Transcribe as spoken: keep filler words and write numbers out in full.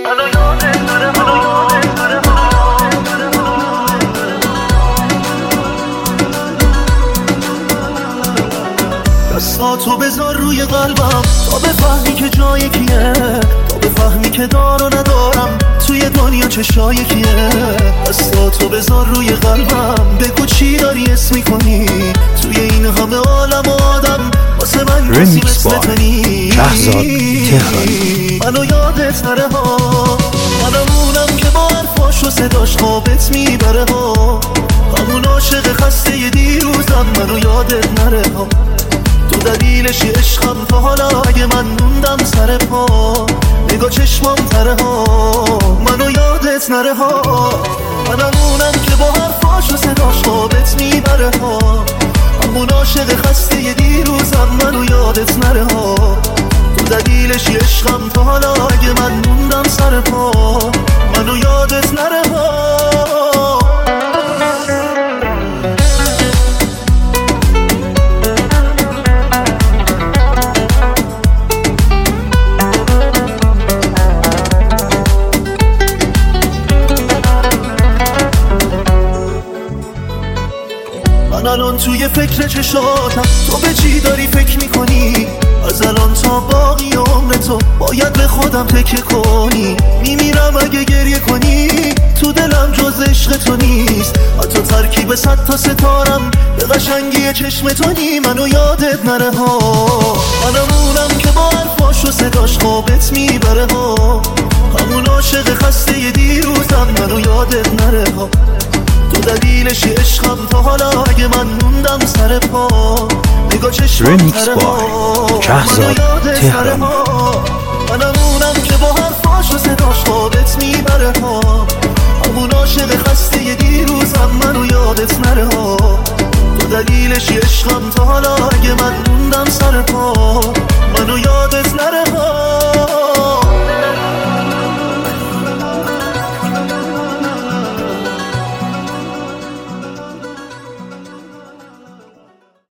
منو یادت نره منو یادت نره دستاتو بذار روی قلبم تا بفهمی که جای کیه، تا بفهمی که دار و ندارم توی دنیا چشای کیه. دستاتو بذار روی قلبم بگو چی داری اسم میکنی توی این همه عالم آدم واسه من کسی مثل تو نیست. منو یادت نره ها، منمونم که با حرفاش و صداش خوابت میبره ها، همون عاشق خسته ی دیروزم. منو یادت نره ها، تو دلیلش عشقم تا حالا اگه من موندم سر پا نگاه چشمام تره ها. منو یادت نره ها، منمونم که با حرفاش و صداش خوابت میبره ها، همون عاشق خسته ی دیروزم. منو یادت نره ها، تو دلیلش عشقم تا حالا اگه من موندم سر پا منو یادت نره ها. من الان توی فکر چشاتم، تو به چی داری فکر میکنی؟ از الان تا باقی عمر تو باید به خودم تکیه کنی. میمیرم اگه گریه کنی، تو دلم جز عشق تو نیست، حتی ترکیب صد تا ستارم به قشنگی چشم تو نی. منو یادت نره ها، منمونم که با حرفاش و صداش خوابت میبره ها، همون عاشق خسته ی دیروزم. منو یادت نره ها، تو دلیلش عشقم تا حالا اگه من موندم سر پا نگاه چشمم تره ها. منو یادت نره ها.